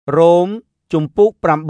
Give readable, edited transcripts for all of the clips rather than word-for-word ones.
រ៉ូមជំពូក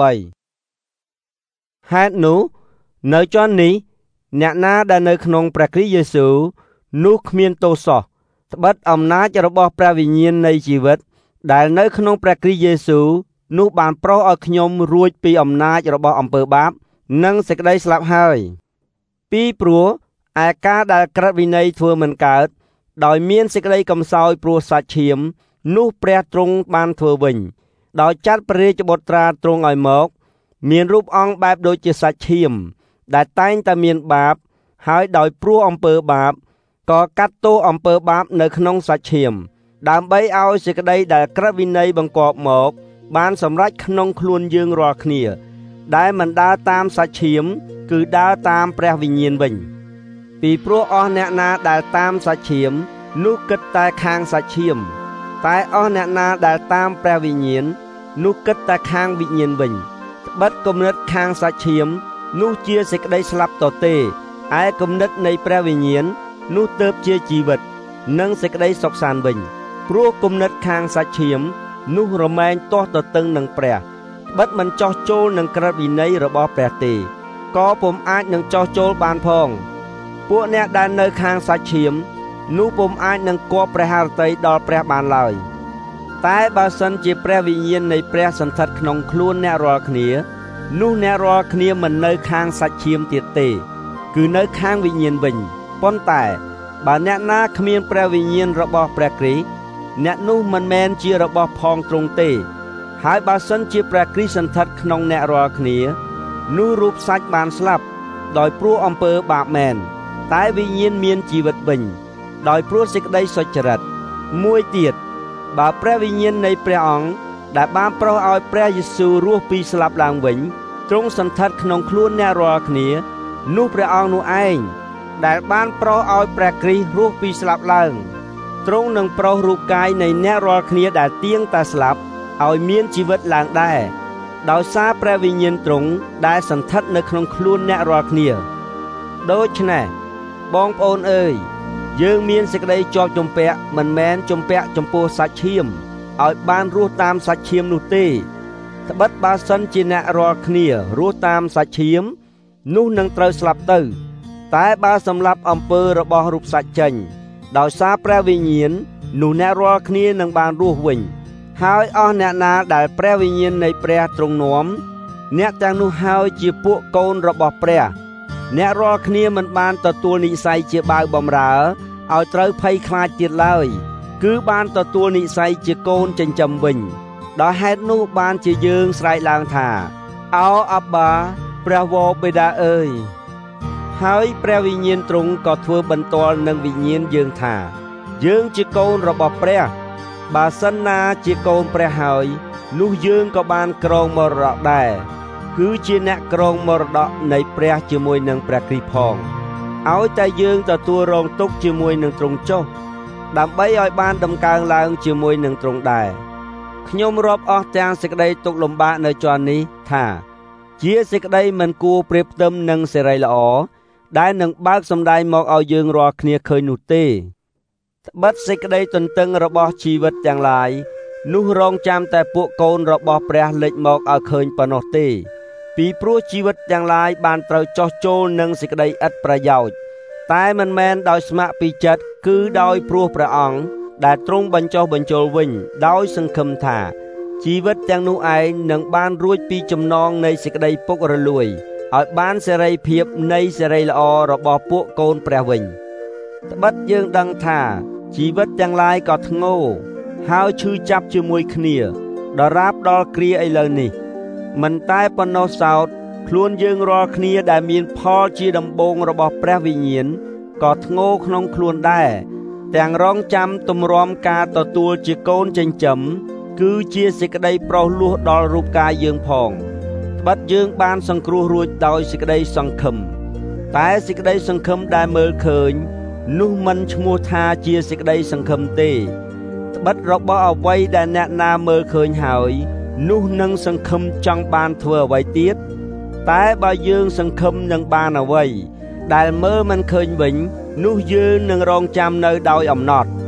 8ហេតុនោះនៅចុងនេះអ្នកណាដែលនៅក្នុងព្រះគ្រីស្ទយេស៊ូវនោះគ្មានទោសសោះត្បិតអំណាចរបស់ព្រះវិញ្ញាណនៃជីវិតដែលនៅក្នុងព្រះគ្រីស្ទយេស៊ូវនោះបានប្រោសឲ្យខ្ញុំរួចពីអំណាចរបស់អំពើបាបនិងសេចក្តីស្លាប់ហើយពីព្រោះឯការដែលក្រឹតវិន័យធ្វើមិនកើតដោយមានសេចក្តីកំសោយព្រោះសាច់ឈាមនោះព្រះទ្រង់បានធ្វើវិញដោយចាត់ព្រះរាជបុត្រាទ្រង់ឲ្យមកមានរូបអង្គបែបដូចជាសាច់ឈាមដែលតែងតែមានបាបហើយដោយព្រោះអំពើបាបក៏កាត់ទោសអំពើបាបនៅក្នុងសាច់ឈាមដើម្បីឲ្យសេចក្តីដែលក្រឹតវិន័យបង្គាប់មកបានសម្រេចក្នុងខ្លួនយើងរាល់គ្នាដែលមិនដើរតាមសាច់ឈាមគឺដើរតាមព្រះវិញ្ញាណវិញពីព្រោះអស់អ្នកណាដែលតាមសាច់ឈាមនោះគិតតែខាងសាច់ឈាមតែអស់អ្នកណាដែលតាមព្រះវិញ្ញាណនោះគិតតែខាងវិញ្ញាណវិញត្បិតគំនិតខាងសាច់ឈាមនោះជាសេចក្តីស្លាប់ទទេឯគំនិតនៃព្រះវិញ្ញាណនោះទើបជាជីវិតនិងសេចក្តីសុខសាន្តវិញព្រោះគំនិតខាងសាច់ឈាមនោះរមែងទាស់ទទឹងនឹងព្រះត្បិតមិនចោះចូលនឹងក្រឹតវិន័យរបស់ព្រះទេក៏ពុំអាចនឹងចោះចូលបានផងពួកអ្នកដែលនៅខាងសាច់ឈាមនោះពុំអាចនឹងគប់ព្រះハរតីដល់ព្រះបានឡើយតែបើសិនជាព្រះវិញ្ញាណនៃព្រះសន្ធិដ្ឋក្នុងខ្លួនអ្នករាល់គ្នានោះអ្នករាល់គ្នាមិននៅខាងសាច់ឈាមទៀតទេគឺនៅខាងវិញ្ញាណវិញប៉ុន្តែបើអ្នកណាគ្មានព្រះវិញ្ញាណរបស់ព្រះគ្រីស្ទអ្នកនោះមិនមែនជារបស់ផងទ្រង់ទេហើយបើសិនជាព្រះគ្រីស្ទសន្ធិដ្ឋក្នុងអ្នករាល់គ្នានោះរូបសាច់បានស្លាប់ដោយព្រោះអំពើបាបមែនតែវិញ្ញាណមានជីវិតវិញដោយព្រោះសេចក្តីសុចរិតមួយទៀតបើព្រះវិញ្ញាណនៃព្រះអង្គដែលបានប្រោសឲ្យព្រះយេស៊ូវរស់ពីស្លាប់ឡើងវិញទ្រង់សន្ធិដ្ឋក្នុងខ្លួនអ្នករាល់គ្នានោះព្រះអង្គនោះឯងដែលបានប្រោសឲ្យព្រះគ្រីស្ទរស់ពីស្លាប់ឡើងទ្រង់នឹងប្រោសរូបកាយនៃអ្នករាល់គ្នាដែលទៀងតែស្លាប់ឲ្យមានជីវិតឡើងដែរដោយសារព្រះវិញ្ញាណទ្រង់ដែលសន្ធិដ្ឋនៅក្នុងខ្លួនអ្នករាល់គ្នាដូច្នេះបងប្អូនអើយយើងមានសេចក្តីជាប់ជំពាក់មិនមែនជំពាក់ចំពោះសាច់ឈាមឲ្យបានរស់តាមសាច់ឈាមនោះទេត្បិតបើសិនជាអ្នករាល់គ្នារស់តាមសាច់ឈាមនោះនឹងត្រូវស្លាប់ទៅតែបើសម្លាប់អំពើរបស់រូបសាច់ចេញដោយសារព្រះវិញ្ញាណនោះអ្នករាល់គ្នានឹងបានរស់វិញហើយអស់អ្នកណាដែលព្រះវិញ្ញាណនៃព្រះទ្រង់នាំអ្នកទាំងនោះហើយជាពួកកូនរបស់ព្រះអ្នករាល់គ្នាមិនបានទទួលនិស្ស័យជាបាវបម្រើឲ្យត្រូវភ័យខ្លាចទៀតឡើយគឺបានទទួលនិស្ស័យជាកូនចិញ្ចឹមវិញដោយហេតុនោះបានជាយើងស្រែកឡើងថាឱអាប់បាព្រះវរបិតាអើយហើយព្រះវិញ្ញាណទ្រង់ក៏ធ្វើបន្ទាល់នឹងវិញ្ញាណយើងថាយើងជាកូនរបស់ព្រះបើសិនណាជាកូនព្រះហើយនោះយើងក៏បានក្រងមរតកដែរគឺជាអ្នកក្រងមរតកនៃព្រះជាមួយនឹងព្រះគ្រីស្ទផងឲ្យតែយើងទទួលរងទុក្ខជាមួយនឹងទ្រង់ចុះដើម្បីឲ្យបានដំកើងឡើងជាមួយនឹងទ្រង់ដែរខ្ញុំរាប់អស់ទាំងសេចក្តីទុក្ខលំបាកនៅជាន់នេះថាជាសេចក្តីមិនគួរប្រៀបផ្ទឹមនឹងសេរីល្អដែលនឹងបើកសម្ដែងមកឲ្យយើងរាល់គ្នាឃើញនោះទេត្បិតសេចក្តីទន្ទឹងរបស់ជីវិតទាំងឡាយនោះរងចាំតែពួកកូនរបស់ព្រះលេចមកឲ្យឃើញប៉ុណ្ណោះទេពីព្រោះជីវិតទាំងឡាយបានត្រូវចោះចូលនឹងសេចក្តីឥតប្រយោជន៍តែមិនមែនដោយស្ម័គ្រពីចិត្តគឺដោយព្រោះព្រះអង្គដែលទ្រង់បញ្ចុះបញ្ចូលវិញដោយសង្ឃឹមថាជីវិតទាំងនោះឯងនឹងបានរួចពីចំណងនៃសេចក្តីពុករលួយឲ្យបានសេរីភាពនៃសេរីល្អរបស់ពួកកូនព្រះវិញត្បិតយើងដឹងថាជីវិតទាំងឡាយក៏ធ្ងន់ហើយឈឺចាប់ជាមួយគ្នាដរាបដល់គ្រាឥឡូវនេះមិនតែប៉ុណ្ណោះសោតខ្លួនយើងរាល់គ្នាដែលមានផលជាដំបូងរបស់ព្រះវិញ្ញាណក៏ធ្ងន់ក្នុងខ្លួនដែរទាំងរងចាំទម្រាំការទទួលជាកូនចិញ្ចឹមគឺជាសេចក្តីប្រោសលោះដល់រូបកាយយើងផងត្បិតយើងបានសង្គ្រោះរួចដោយសេចក្តីសង្ឃឹមតែសេចក្តីសង្ឃឹមដែលមើលឃើញនោះមិនឈ្មោះថាជាសេចក្តីសង្ឃឹមទេត្បិតរបស់អ្វីដែលអ្នកណាមើលឃើញហើយនោះនឹងសង្ឃឹមចង់បានធ្វើអ្វីទៀតតែបើយើងសង្ឃឹមនឹងបានអ្វីដែលមើលមិនឃើញវិញនោះយើងនឹងរងចាំនៅដោយអំណត់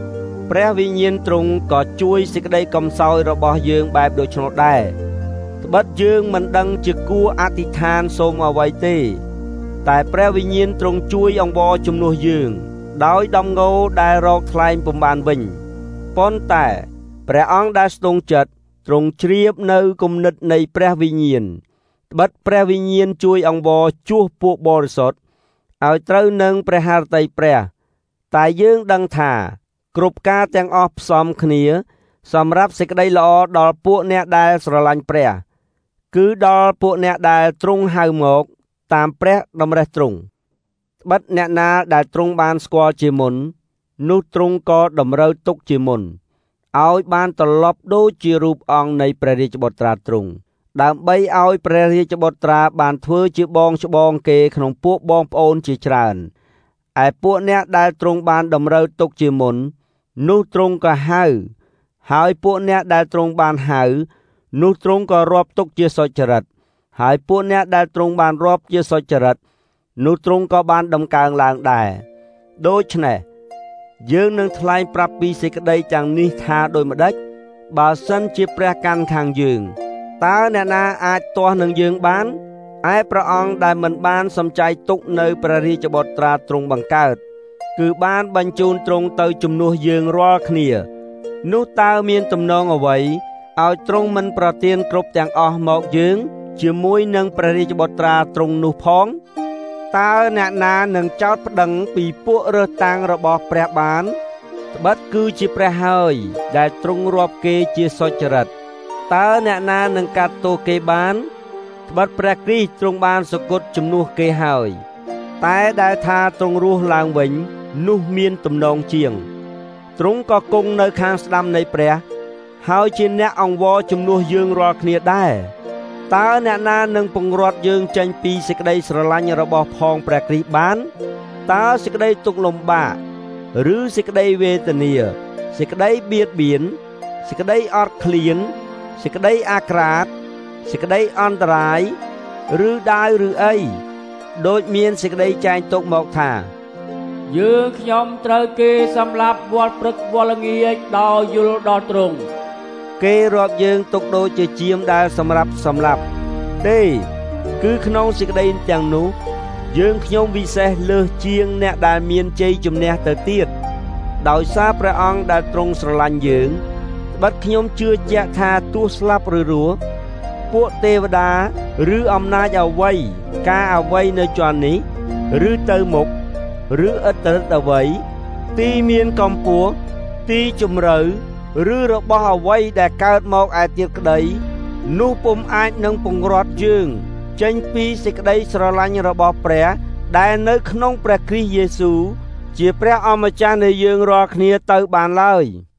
ព្រះវិញ្ញាណទ្រង់ក៏ជួយសេចក្តីកំសោយរបស់យើងបែបដូច្នោះដែរត្បិតយើងមិនដឹងជាគួរអធិដ្ឋានសូមអ្វីទេតែព្រះវិញ្ញាណទ្រង់ជួយអង្វរជំនួសយើងដោយដំងោដែលរកថ្លែងពុំបានវិញប៉ុន្តែព្រះអង្គដែលស្ទង់ចិត្តទ្រង់ជ្រាបនៅគំនិតនៃព្រះវិញ្ញាណត្បិតព្រះវិញ្ញាណជួយអង្វរជួសពួកបរិសុទ្ធឲ្យត្រូវនឹងព្រះハរតីព្រះតែយើងដឹងថាគ្រប់ការទាំងអស់ផ្សំគ្នាសម្រាប់សេចក្តីល្អដល់ពួកអ្នកដែលស្រឡាញ់ព្រះគឺដល់ពួកអ្នកដែលទ្រង់ហៅមកតាមព្រះតម្រិះទ្រង់ត្បិតអ្នកណាដែលទ្រង់បានស្គាល់ជាមុននោះទ្រង់ក៏តម្រូវទុកជាមុនឲ្យបានត្រឡប់ដូចជារូបអង្គនៃព្រះរាជបុត្រាទ្រង់ដើម្បីឲ្យព្រះរាជបុត្រាបានធ្វើជាបងច្បងគេក្នុងពួកបងប្អូនជាច្រើនឯពួកអ្នកដែលទ្រង់បានតម្រូវទុកជាមុននោះទ្រង់ក៏ហៅហើយពួកអ្នកដែលទ្រង់បានហៅនោះទ្រង់ក៏រាប់ទុកជាសុចរិតហើយពួកអ្នកដែលទ្រង់បានរាប់ជាសុចរិតនោះទ្រង់ក៏បានដំកើងឡើងដែរដូច្នេះយើងនឹងថ្លែងប្រាប់ពីសេចក្តីទាំងនេះថាដូចម្ដេចបើសិនជាព្រះកាន់ខាងយើងតើអ្នកណាអាចទាស់នឹងយើងបានឯព្រះអង្គដែលមិនបានសំចៃទុកនៅព្រះរាជបុត្រាទ្រង់បង្កើតគឺបានបញ្ជូនទ្រង់ទៅជំនួសយើងរាល់គ្នានោះតើមានទំនងអ្វីឲ្យទ្រង់មិនប្រទានគ្រប់ទាំងអស់មកយើងជាមួយនឹងព្រះរាជបុត្រាទ្រង់នោះផងតើអ្នកណានឹងចោទប្តឹងពីពួករើសតាំងរបស់ព្រះបានត្បិតគឺជាព្រះហើយដែលទ្រង់រាប់គេជាសុចរិតតើអ្នកណានឹងកាត់ទោសគេបានត្បិតព្រះគ្រីស្ទទ្រង់បានសគត់ជំនួសគេហើយតែដែលថាទ្រង់រស់ឡើងវិញនោះមានទំនងជាងទ្រង់ក៏គង់នៅខាងស្ដាំនៃព្រះហើយជាអ្នកអង្វរជំនួសយើងរាល់គ្នាដែរតើអ្នកណានឹងពង្រត់យើងចេញពីសេចក្តីស្រឡាញ់របស់ផងព្រះគ្រីស្ទបានតើសេចក្តីទុក្ខលំបាកឬសេចក្តីវេទនាសេចក្តីបៀតបៀនសេចក្តីអត់ឃ្លានសេចក្តីអាក្រាតសេចក្តីអន្តរាយឬដាវឬអីដូចមានសេចក្តីចែងទុកមកថាយើងខ្ញុំត្រូវគេសម្លាប់វល់ព្រឹកវល់ល្ងាចដោយយល់ដល់ទ្រង់គេរាប់យើងទុកដូចជាជាមដែលសម្រាប់សម្លាប់ទេគឺក្នុងសេចក្តីទាំងនោះយើងខ្ញុំវិសេសលើសជាងអ្នកដែលមានជ័យជំនះទៅទៀតដោយសារព្រះអង្គដែលទ្រង់ស្រឡាញ់យើងត្បិតខ្ញុំជឿជាក់ថាទោះស្លាប់ឬរស់ពួកទេវតាឬអំណាចអ្វីការអ្វីនៅជាន់នេះឬទៅមុខឬឥតរិទ្ធអ្វីទីមានកម្ពស់ទីជម្រៅឬរបស់អ្វីដែលកើតមកឯទៀតក្តីនោះពុំអាចនឹងពង្រត់យើងចេញពីសេចក្តីស្រឡាញ់របស់ព្រះដែលនៅក្នុងព្រះគ្រីស្ទយេស៊ូវជាព្រះអម្ចាស់នៃយើងរាល់គ្នាទៅបានឡើយ